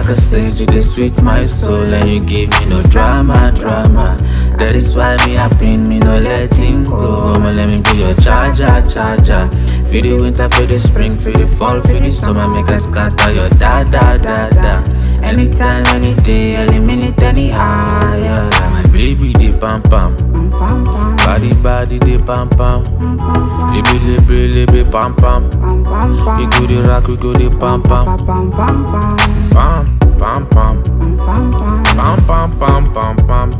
like a sage, you dey sweet my soul, and you give me no drama. That is why me happy, me no letting go. I'ma let me be your charger. Feel the winter, feel the spring, feel the fall, feel the summer, make us scatter your da. Anytime, any day, any minute, any hour, yeah. My baby, dey pam pam. Body, dey pam pam. Libi, pam pam. We go dey rock, we go dey pam pam. Pam, pam, pam. Pam, pam.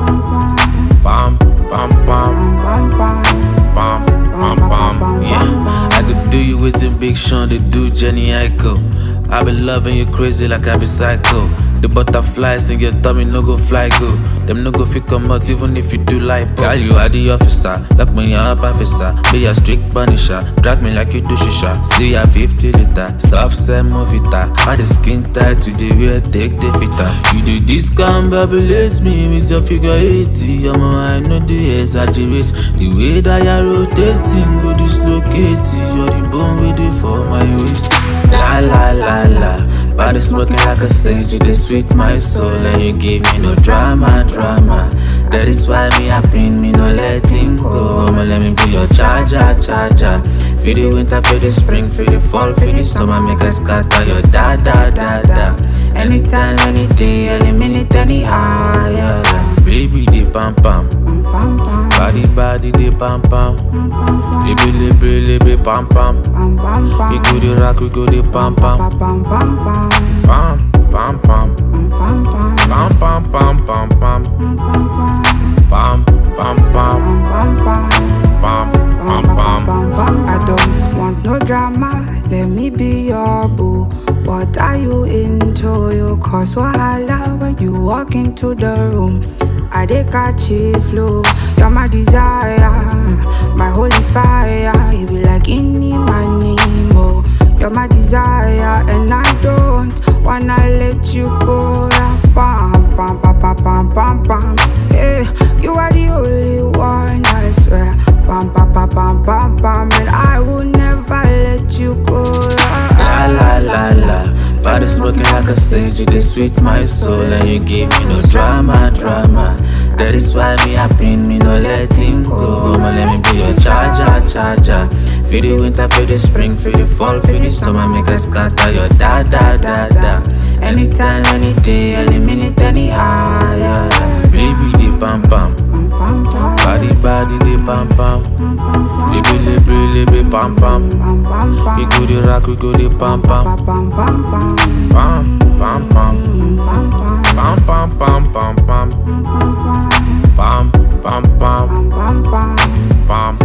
Yeah, I could do you with some Big Sean, they do Jenny Aiko. I been loving you crazy like I be psycho. The butterflies in your tummy no go fly go. Them no go fit come out even if you do like girl, you are the officer, lock me up officer. Be a strict punisher, drag me like you do shisha. See a 50 liter, soft sand movita. All the skin tight to the wear, take the fitter. You do this can babylate me with your figure 80. I know the exaggerate. The way that you're rotating, go dislocate. You're the bone with it for my waist. La. Body smoking like a sage, you dey sweet my soul, and you give me no drama. That is why me happy, me no letting go. I'ma let me be your charger. Feel the winter, feel the spring, feel the fall, feel the summer, make us scatter your da. Anytime, any day, any minute, any hour, yeah. Baby, dey pam pam. Body, dey pam pam. Libi, pam pam. We go dey rock, we go dey pam pam. Pam, pam. I don't want no drama, let me be your boo. What are you into? You cause wahala when you walk into the room. I dey catch a flow, you're my desire, my holy fire. You be like any Nemo. You're my desire, and I don't wanna let you go. Pam. Yeah, you are the only one, I swear. Pam, and I will never let you go. La. Body smoking like a sage, you dey sweet my soul, and you give me no drama. That is why me happy, me no letting go. I'ma let me be your charger. Feel the winter, feel the spring, feel the fall, feel the summer, make us scatter your da. Anytime, any day, any minute, any hour, yeah. Baby, dey pam pam. Body, dey pam pam. Libi, pam pam. We go dey rock, we go dey pam pam. Pam. Pam.